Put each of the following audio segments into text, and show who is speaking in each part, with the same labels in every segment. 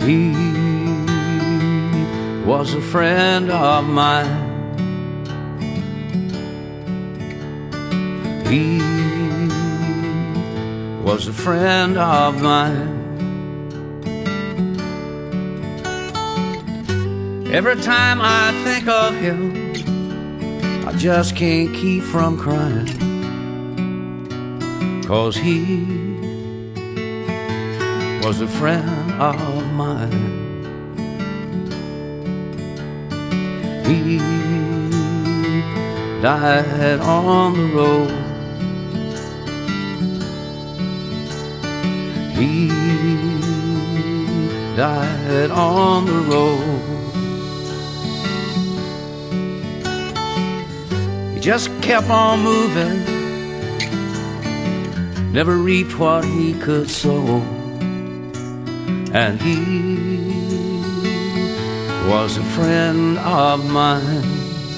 Speaker 1: He was a friend of mine. He was a friend of mine. Every time I think of him, I just can't keep from crying, 'cause he was a friend of mine. He died on the road. He died on the road. He just kept on moving, never reaped what he could sow. And he was a friend of mine.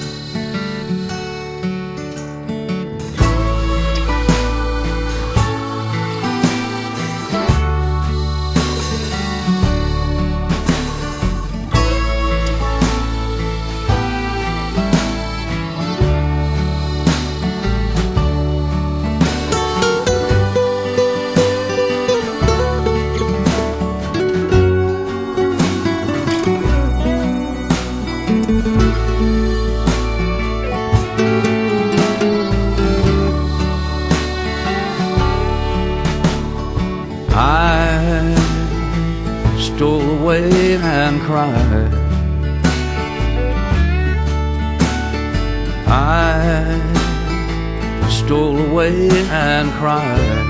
Speaker 1: I stole away and cried. I stole away and cried,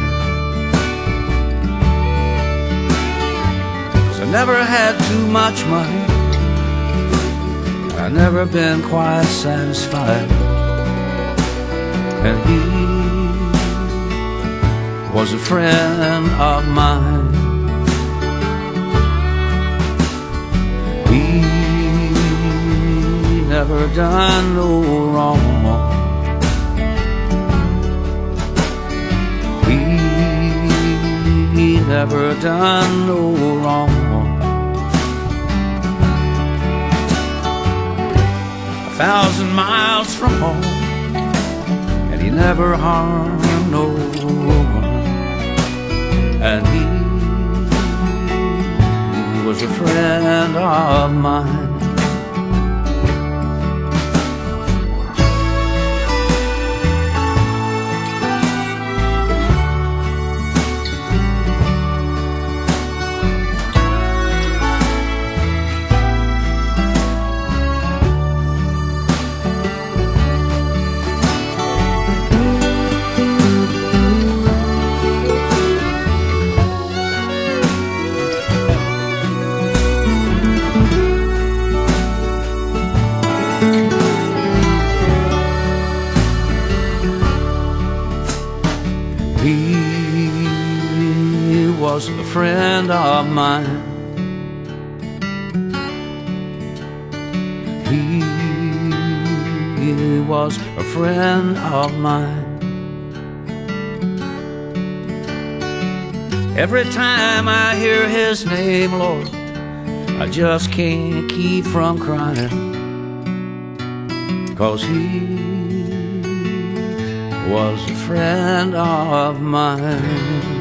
Speaker 1: 'cause I never had too much money. I never been quite satisfied. And he was a friend of mine. He never done no wrong. He never done no wrong. 1,000 miles from home, and he never harmed no one. And he was a friend of mine. He was a friend of mine. He was a friend of mine. Every time I hear his name, Lord, I just can't keep from crying, 'cause he was a friend of mine.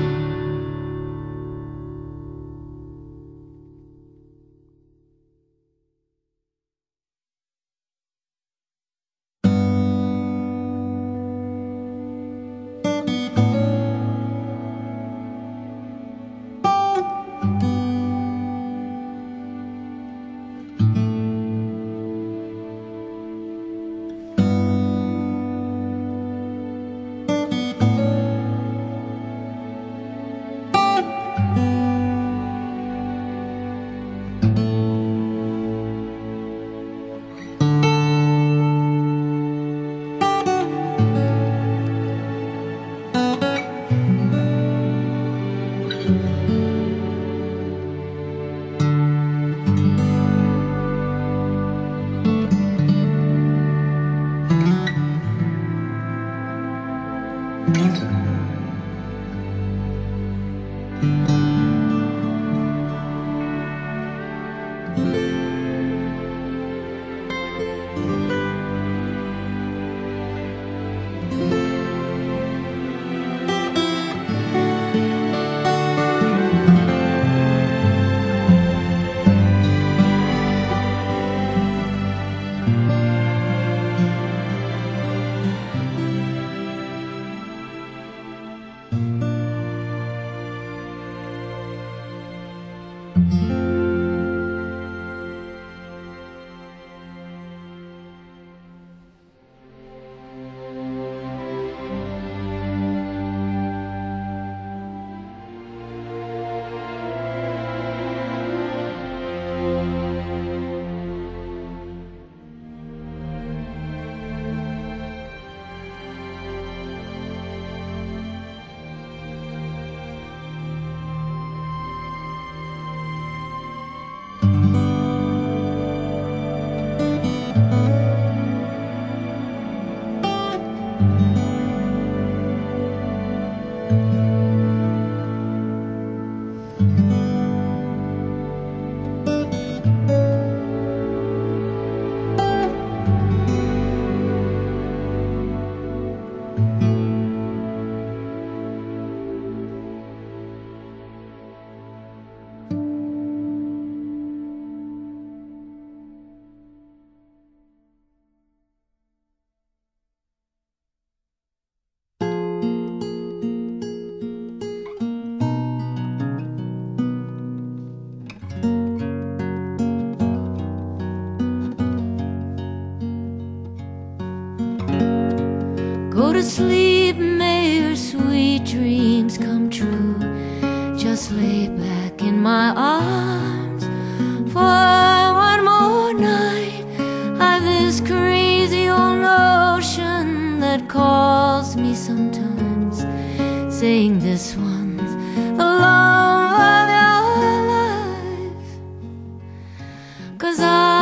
Speaker 2: my arms for one more night. I've this crazy old notion that calls me sometimes, saying this one's the love of your life. 'Cause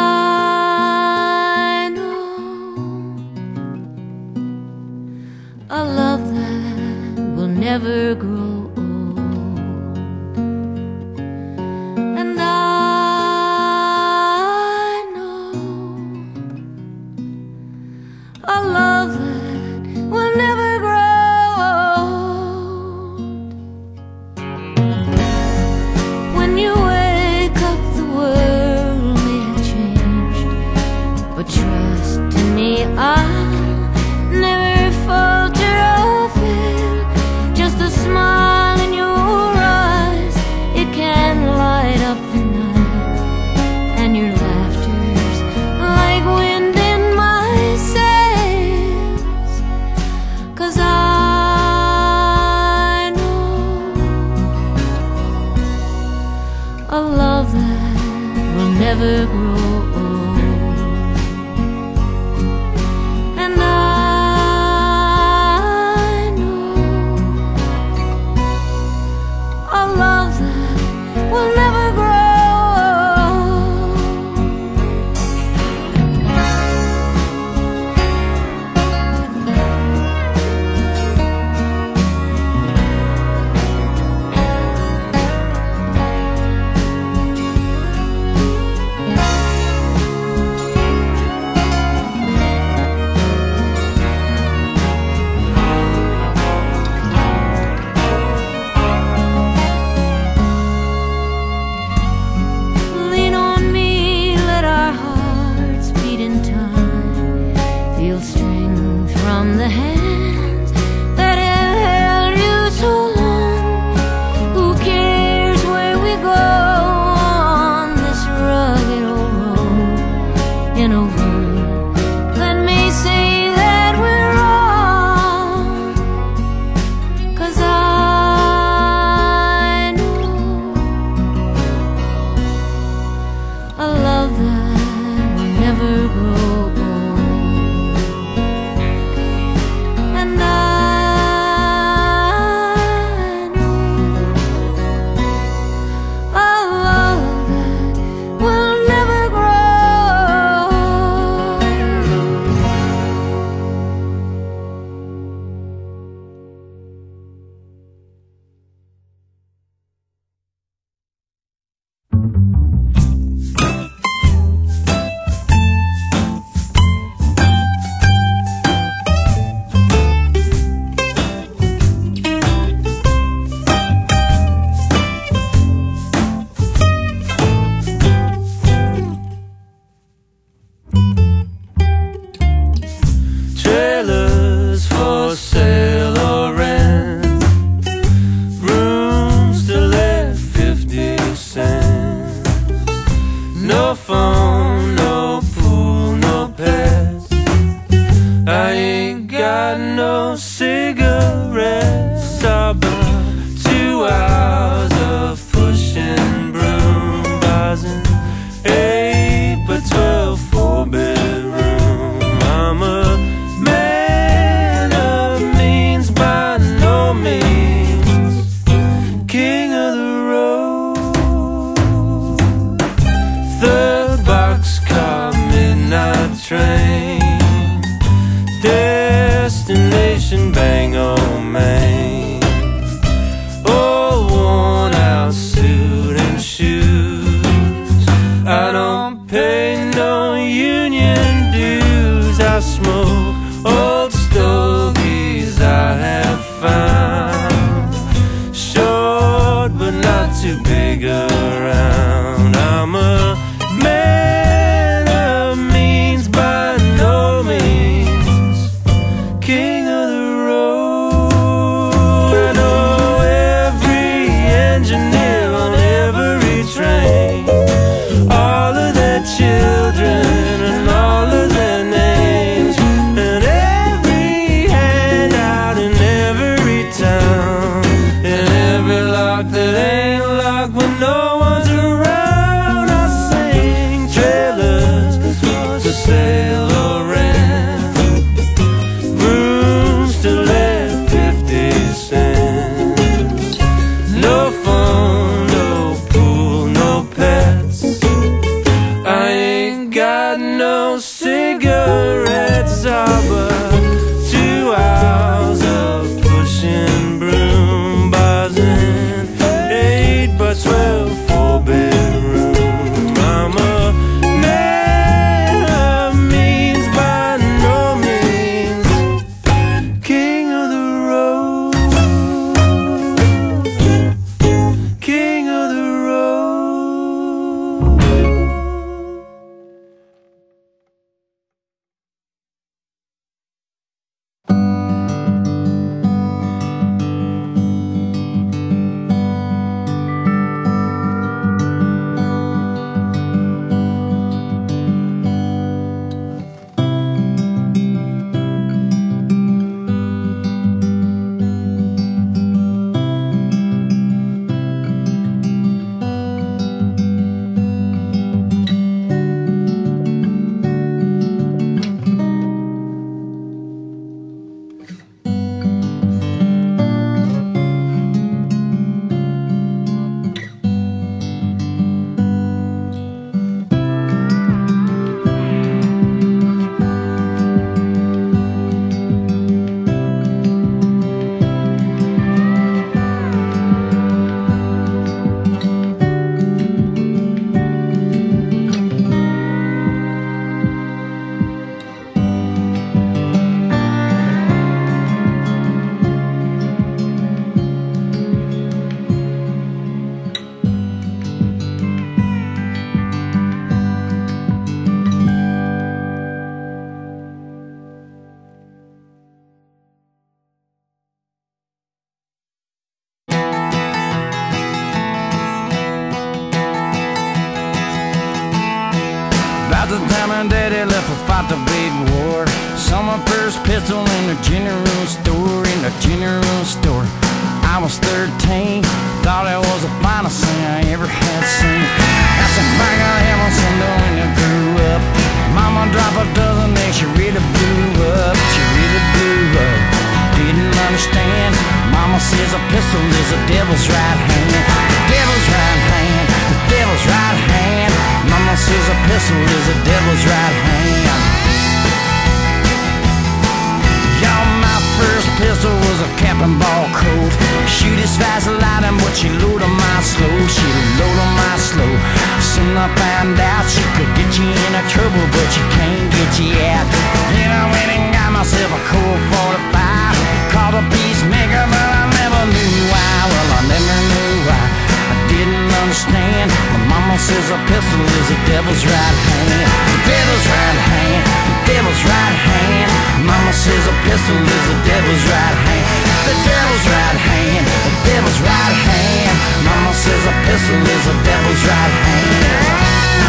Speaker 2: I know a love that will never grow old, and I know a love that will never grow old. When you wake up, the world may have changed, but trust in me, I'll never falter or fail. Just a smile in your eyes, it can light up the night, and your laughter's like wind in my sails. 'Cause I know a love that will never grow old, and I know a love that will never grow old. Lean on me, let our hearts beat in time. Feel strength from the hands that have held you so long. Who cares where we go on this rugged old road, in a world that may say that we're wrong? 'Cause I know a love that will never grow old, and I know a love that will never grow old.
Speaker 1: Trailers for sale or rent, rooms to let 50 cents. No phone, no pool, no pets. I ain't got no cigarettes. About 2 hours of pushing broom, buys an 8 by 12 4-bedroom. I'm a man of means by no means, king of the road. 3rd boxcar, midnight train, destination Bangor, Maine. Oh, worn out suit and shoes, I don't pay no union dues. I smoke old stogies I have found, short but not too big around. I'm a man of means by no means, king of the road. I know every engineer on every train, all of their children and all of their names, and every handout in every town, and every lock that ain't locked first pistol in the general store, I was 13, thought it was the finest thing I ever had seen. That's a bag of Hamilton when I grew up. Mama dropped a dozen and she really blew up. Didn't understand. Mama says a pistol is the devil's right hand. The devil's right hand, the devil's right hand. Mama says a pistol is the devil's right hand. Y'all, my first pistol was a cap and ball Colt. Shoot as fast as lightning, but she load 'em my slow. She load 'em my slow. Soon I found out she could get you in a trouble, but she can't get you out. Then I went and got myself a Colt 45. Called a peacemaker, but I never knew why. Well, I never knew why. I didn't understand. My mama says a pistol is the devil's right hand. The devil's right hand, the devil's right hand. Mama says a pistol is the devil's right hand. The devil's right hand, the devil's right hand. Mama says a pistol is the devil's right hand.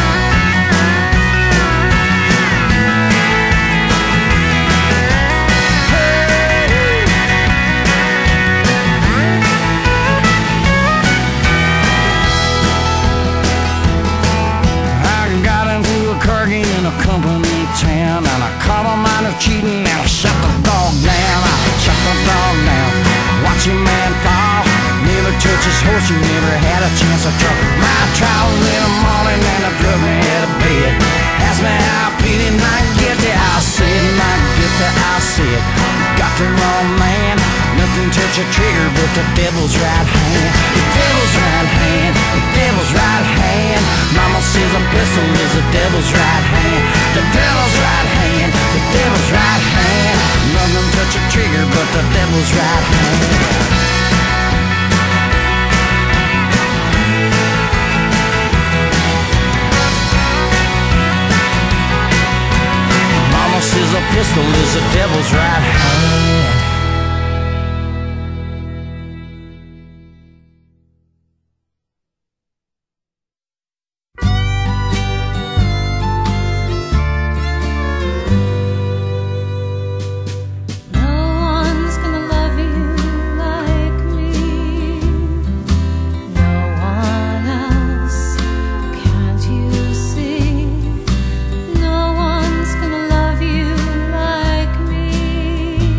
Speaker 1: Company town, and I caught him out of cheating, and I shot the dog down. Watch him man fall, never touch his horse, you never had a chance to drop my trial in the morning, and I drug me out of bed. Asked me how I pleaded not guilty, I said not guilty, I said got the wrong man. Nothing touch a trigger but the devil's right hand. The devil's right hand, the devil's right hand. Mama says a pistol is the devil's right hand. The devil's right hand, the devil's right hand. Nothing touch a trigger but the devil's right hand. Mama says a pistol is the devil's right hand.
Speaker 2: No one's gonna love you like me.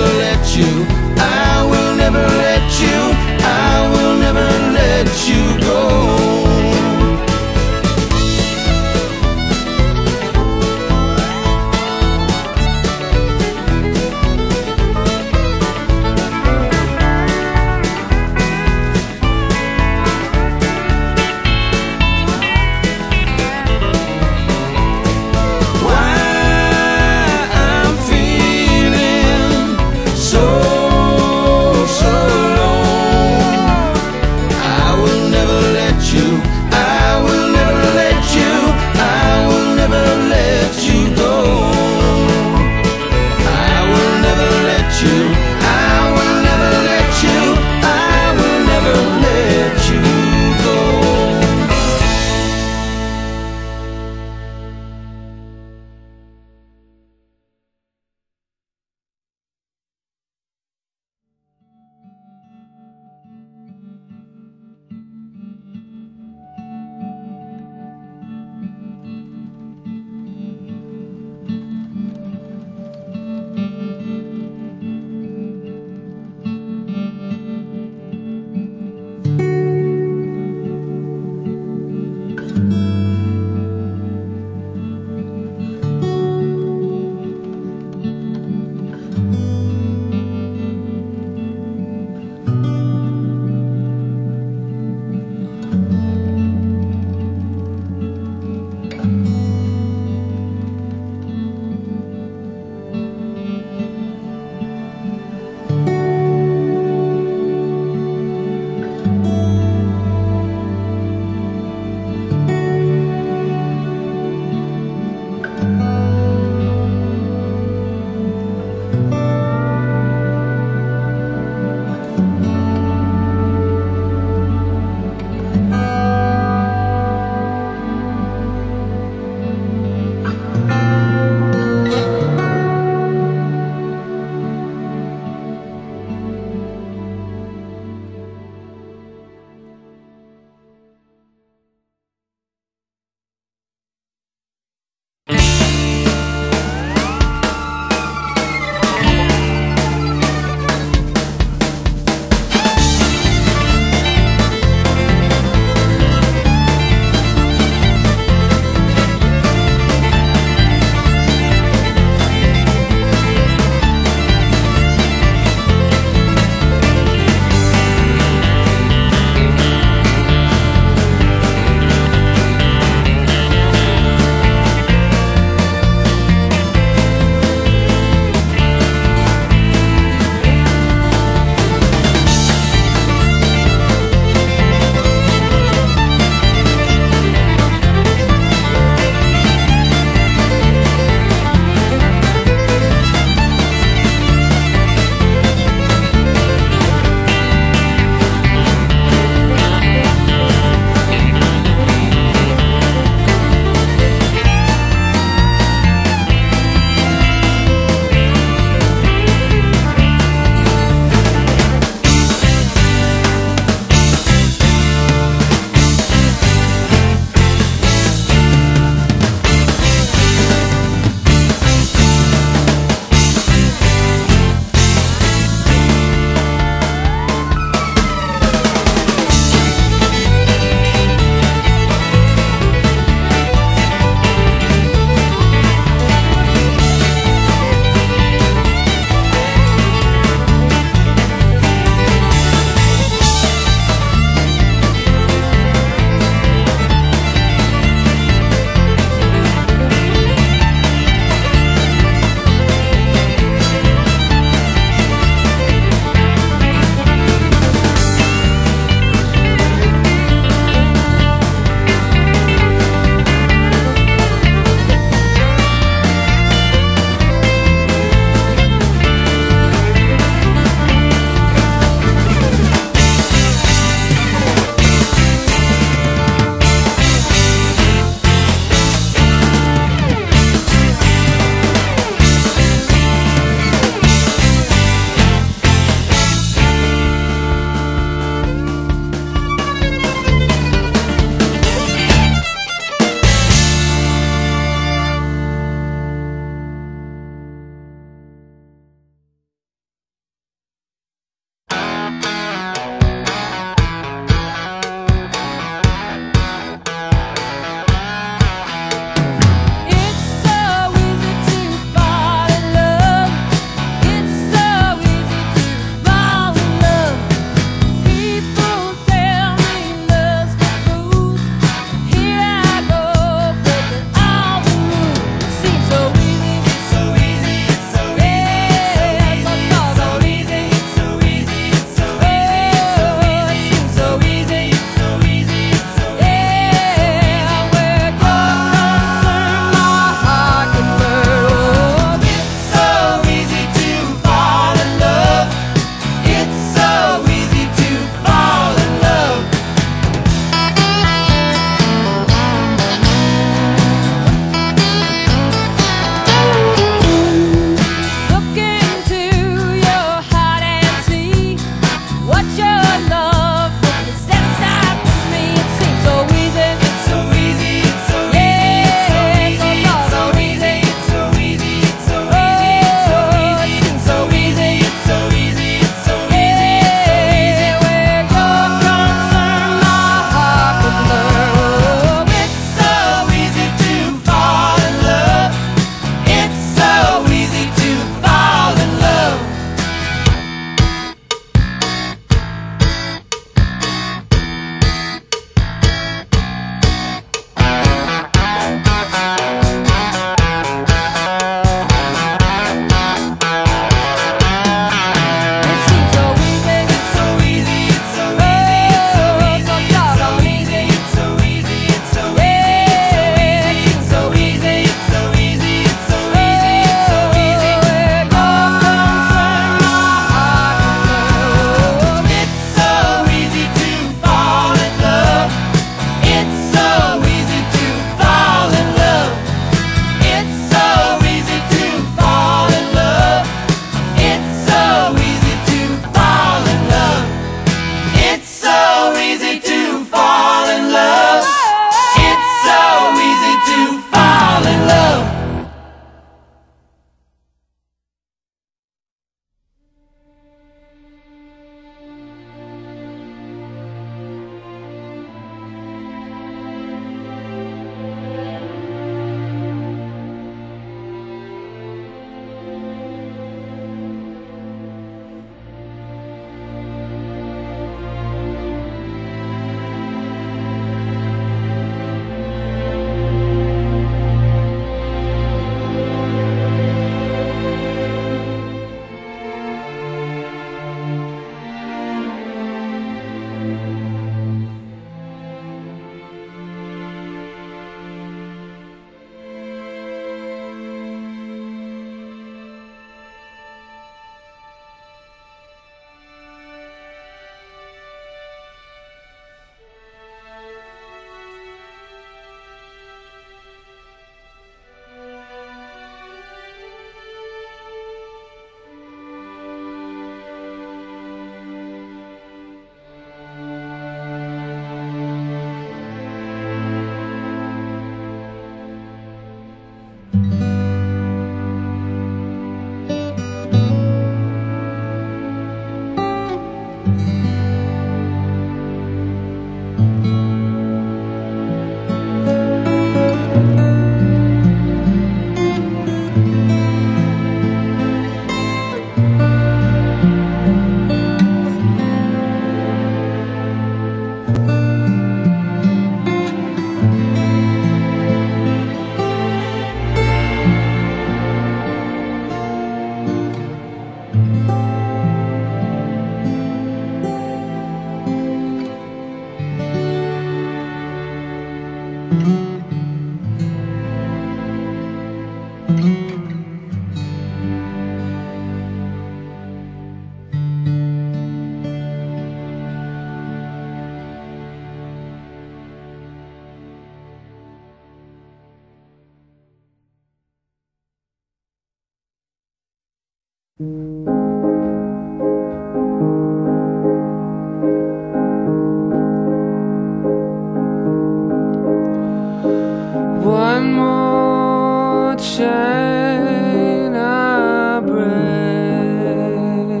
Speaker 3: One more chain I break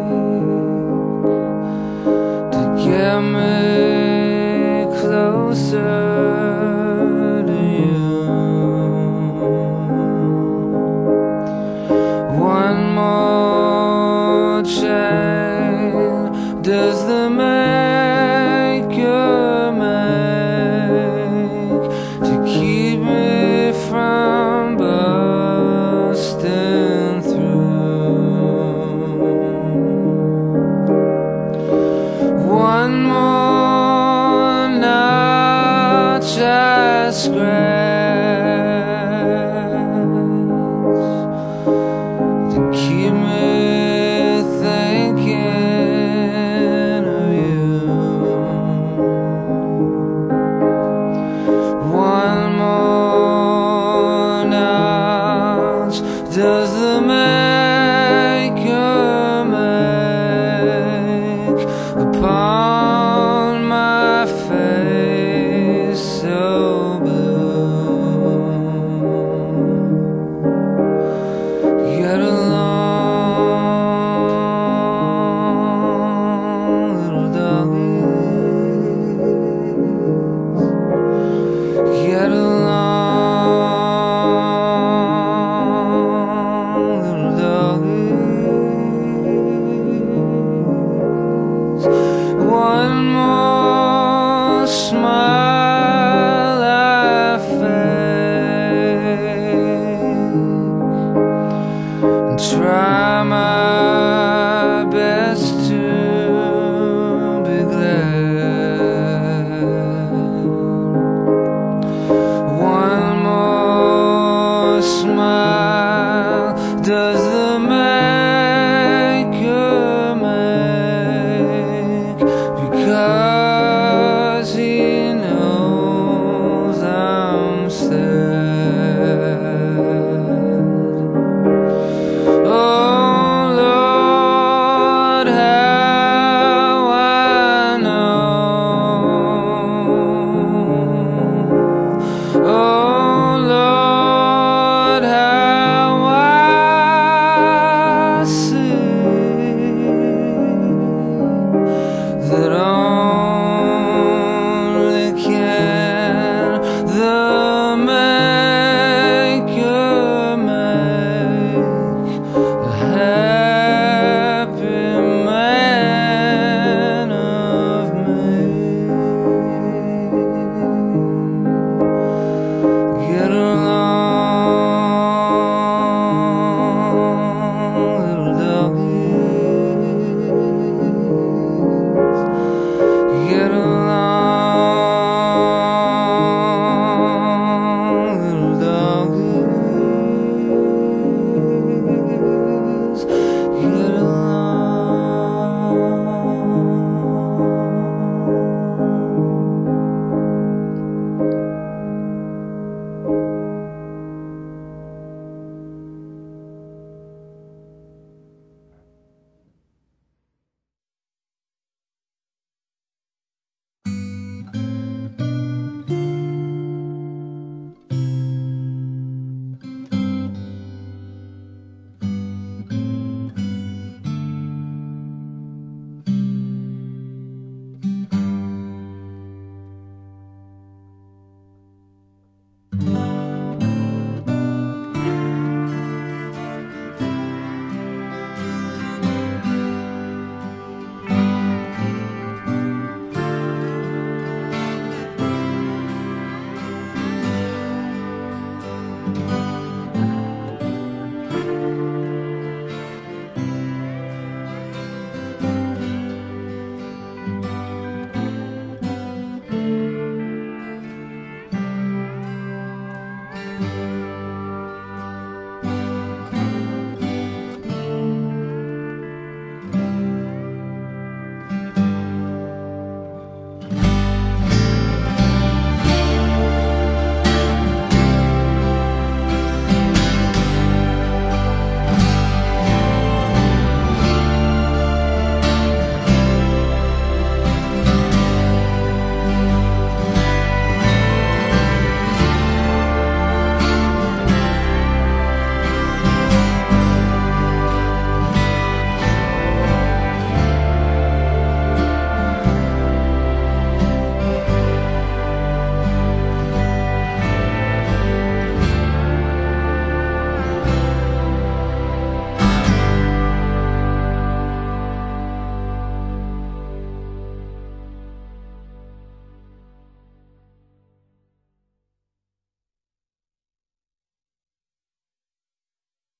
Speaker 3: to get me closer to you. One more chain does the maker make to keep me from busting through. One more notch I scratch to keep me thinking of you. One more notch does the